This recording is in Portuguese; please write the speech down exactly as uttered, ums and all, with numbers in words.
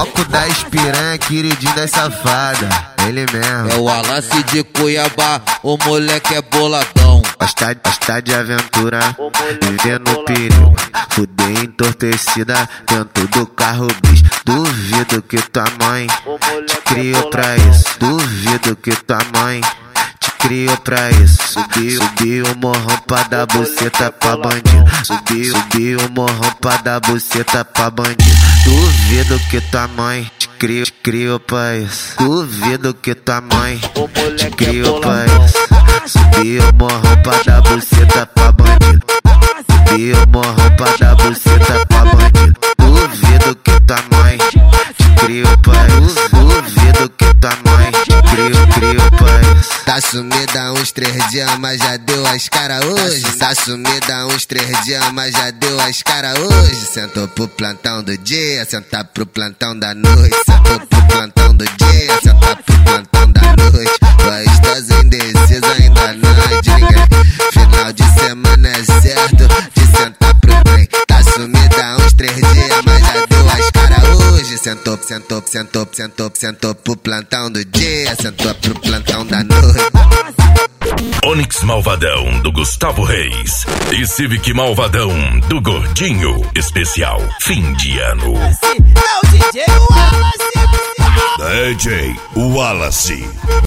Foco da espiranha, queridinho das safada. Ele mesmo. É o Wallace de Cuiabá, o moleque é boladão. Gosta, gosta de aventura, vivendo perigo. Fuder entorpecida dentro do carro bis. Duvido que tua mãe te criou pra isso. Duvido que tua mãe te criou pra isso. Subiu, subiu o morrão pra dar buceta pra bandido. Subiu, subiu o morrão pra dar buceta pra bandido. Duvido que tua mãe te criou, te criou pra isso. Duvido que tua mãe te criou pra isso. Subiu o morrão pra dar buceta pra bandido. Subiu o morrão pra dar buceta pra bandido. Duvido que tua mãe te criou pra isso. Duvido que tua mãe te criou, criou pra isso. Tá sumida uns três dias, mas já deu as cara hoje. Tá sumida uns três dias, mas já deu as cara hoje. Sentou pro plantão do dia, sentar pro plantão da noite. Sentou pro plantão do dia, sentar pro plantão da noite. Gostosa indecisa, ainda não é de ninguém. Final de semana é certo de sentar pro bem. Tá sumida uns três dias, mas já deu as cara hoje. Sentou, sentou, sentou, sentou, sentou pro plantão do dia, sentou pro plantão da noite. Onix Malvadão do Gustavo Reis e Civic Malvadão do Gordinho. Especial fim de ano. É o D J Wallace. D J Wallace.